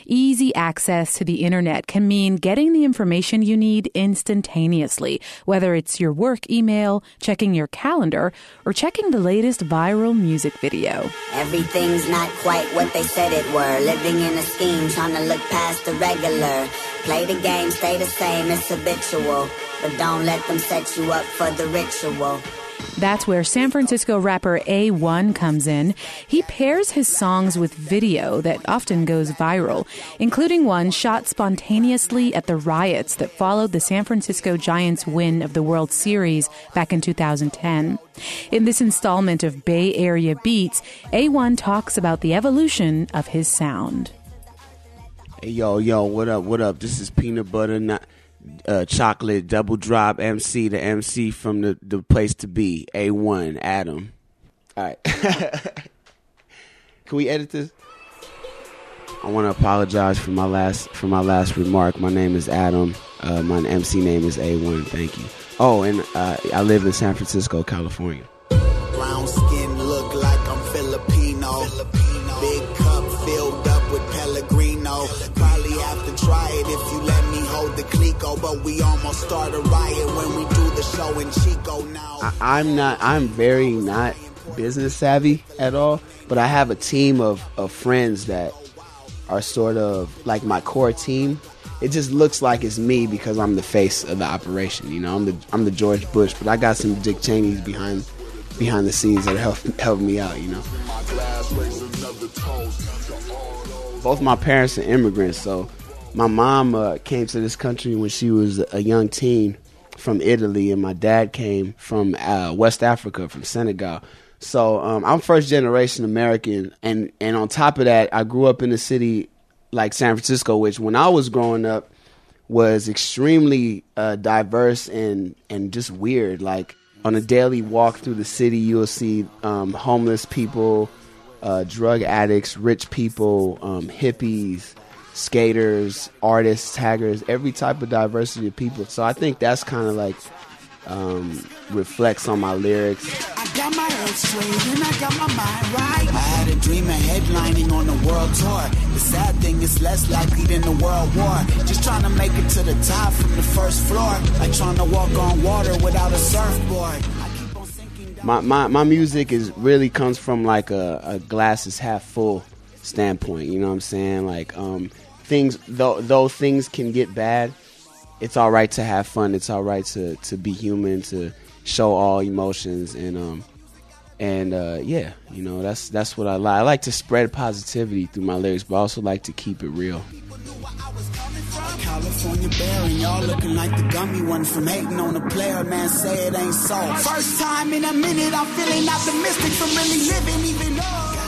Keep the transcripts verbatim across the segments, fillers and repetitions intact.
Easy access to the internet can mean getting the information you need instantaneously, whether it's your work email, checking your calendar, or checking the latest viral music video. Everything's not quite what they said it were. Living in a scheme, trying to look past the regular. Play the game, stay the same, it's habitual. But don't let them set you up for the ritual. That's where San Francisco rapper A one comes in. He pairs his songs with video that often goes viral, including one shot spontaneously at the riots that followed the San Francisco Giants' win of the World Series back in two thousand ten. In this installment of Bay Area Beats, A one talks about the evolution of his sound. Hey, yo, yo, what up, what up? This is Peanut Butter, not... Uh, chocolate double drop M C, the M C from the, the place to be, A one, Adam. All right. Can we edit this? I want to apologize for my last for my last remark. My name is Adam. Uh, my M C name is A one. Thank you. Oh, and uh, I live in San Francisco, California. Brown skin look like I'm Filipino. Filipino. Big cup filled up with Pellegrino. Probably have to try it if you let me hold the Clico, but we almost start a riot when we do the show in Chico now. I, I'm not. I'm very not business savvy at all, but I have a team of, of friends that are sort of like my core team. It just looks like it's me because I'm the face of the operation. You know, I'm the I'm the George Bush, but I got some Dick Cheneys behind behind the scenes that help help me out. You know, both my parents are immigrants, so. My mom uh, came to this country when she was a young teen from Italy, and my dad came from uh, West Africa, from Senegal. So um, I'm first generation American, and, and on top of that, I grew up in a city like San Francisco, which when I was growing up was extremely uh, diverse and, and just weird. Like on a daily walk through the city, you'll see um, homeless people, uh, drug addicts, rich people, um, hippies, skaters, artists, taggers, every type of diversity of people. So I think that's kind of like um, reflects on my lyrics. I got my head straight and I got my mind right. I had a dream of headlining on the world tour. The sad thing is less likely than the world war. Just trying to make it to the top from the first floor. Like trying to walk on water without a surfboard. My, my, my music is really comes from like a, a glass is half full standpoint. You know what I'm saying? Like, um, Things though, though things can get bad, it's all right to have fun. It's all right to, to be human, to show all emotions, and um and uh, yeah, you know that's that's what I like. I like to spread positivity through my lyrics, but I also like to keep it real. California bear and y'all looking like the gummy one from hating on a player. Man, say it ain't so. First time in a minute, I'm feeling optimistic from really living, even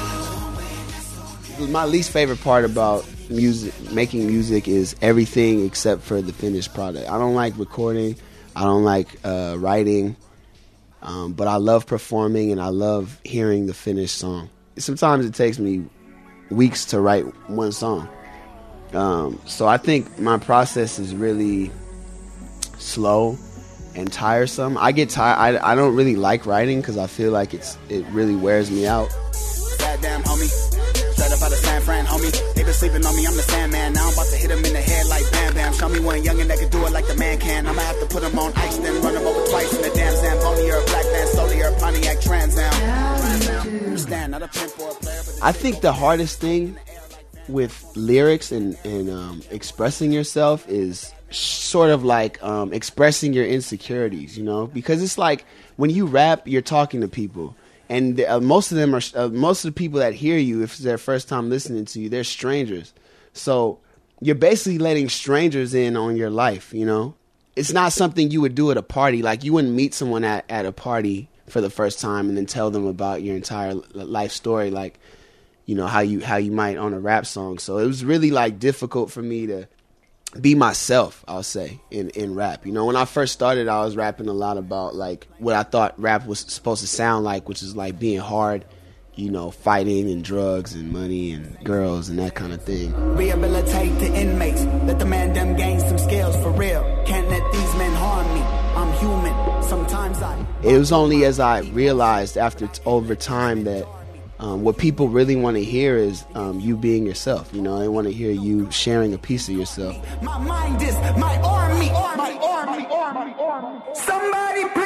though. My least favorite part about music, making music, is everything except for the finished product. I don't like recording. I don't like uh, writing. Um, but I love performing and I love hearing the finished song. Sometimes it takes me weeks to write one song. Um, so I think my process is really slow and tiresome. I get tired. I, I don't really like writing because I feel like it's it really wears me out. Goddamn, homie. Straight up out of San Fran, homie. They been sleeping on me, I'm the Sandman. Now I'm about to hit him in the head like Bam Bam. Show me one youngin' that can do it like the man can. I'ma have to put him on ice, then run him over twice in the damn Zamboni or a black van, solely or a Pontiac Trans Am. Stand, not a pimp or a player, but I think the hardest thing with lyrics and, and um, expressing yourself is sort of like um, expressing your insecurities, you know? Because it's like when you rap, you're talking to people. And uh, most of them are, uh, most of the people that hear you, if it's their first time listening to you, they're strangers. So you're basically letting strangers in on your life, you know? It's not something you would do at a party. Like you wouldn't meet someone at, at a party for the first time and then tell them about your entire life story, like, you know, how you how you might on a rap song. So it was really like difficult for me to be myself, I'll say, in, in rap. You know, when I first started, I was rapping a lot about like what I thought rap was supposed to sound like, which is like being hard, you know, fighting and drugs and money and girls and that kind of thing. Rehabilitate the inmates, let the man them gain some skills for real. Can't let these men harm me. I'm human. Sometimes I. It was only as I realized after t- over time that um, what people really want to hear is um, you being yourself. You know, they want to hear you sharing a piece of yourself. My mind is my army, my army, army, army. Somebody